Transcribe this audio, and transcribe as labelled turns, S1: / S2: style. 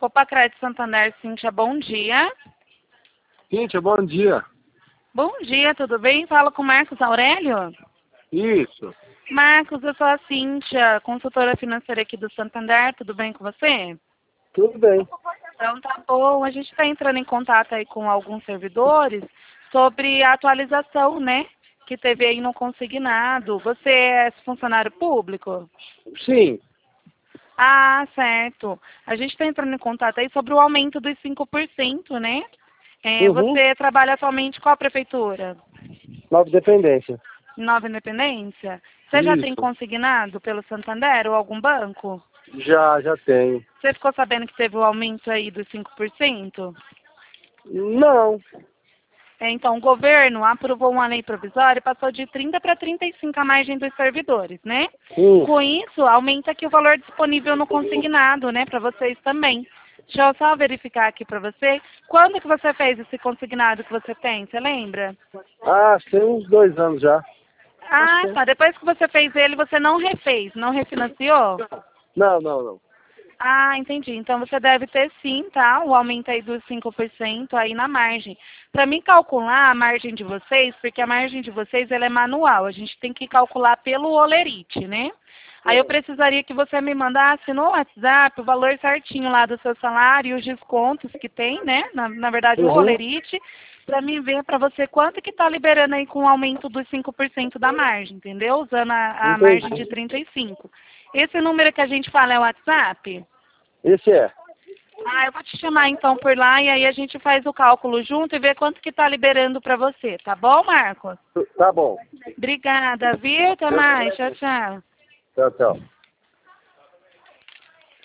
S1: Copacrete Santander, Cíntia, bom dia.
S2: Cíntia, bom dia.
S1: Bom dia, tudo bem? Falo com o Marcos Aurélio.
S2: Isso.
S1: Marcos, eu sou a Cíntia, consultora financeira aqui do Santander, tudo bem com você?
S2: Tudo bem.
S1: Então tá bom, a gente está entrando em contato aí com alguns servidores sobre a atualização, né, que teve aí no consignado. Você é funcionário público?
S2: Sim.
S1: Ah, certo. A gente está entrando em contato aí sobre o aumento dos 5%, né? Você trabalha atualmente com a prefeitura?
S2: Nova Dependência.
S1: Nova Independência? Você já tem
S2: Isso.
S1: consignado pelo Santander ou algum banco?
S2: Já tenho.
S1: Você ficou sabendo que teve o aumento aí dos 5%?
S2: Não.
S1: Então, o governo aprovou uma lei provisória e passou de 30 para 35 a margem dos servidores, né? Com isso, aumenta aqui o valor disponível no consignado, né, para vocês também. Deixa eu só verificar aqui para você. Quando que você fez esse consignado que você tem? Você lembra?
S2: Ah, tem uns 2 anos já.
S1: Ah, tá. Depois que você fez ele, você não refez, não refinanciou?
S2: Não.
S1: Ah, entendi. Então você deve ter sim, tá? O aumento aí dos 5% aí na margem. Para mim calcular a margem de vocês, porque a margem de vocês ela é manual, a gente tem que calcular pelo Olerite, né? Aí eu precisaria que você me mandasse no WhatsApp o valor certinho lá do seu salário e os descontos que tem, né? Na verdade, o Olerite, para mim ver para você quanto que está liberando aí com o aumento dos 5% da margem, entendeu? Usando a margem de 35. Esse número que a gente fala é o WhatsApp?
S2: Esse é.
S1: Ah, eu vou te chamar então por lá e aí a gente faz o cálculo junto e vê quanto que está liberando para você, tá bom, Marcos?
S2: Tá bom.
S1: Obrigada, viu? Até mais. Tchau, tchau.
S2: Tchau.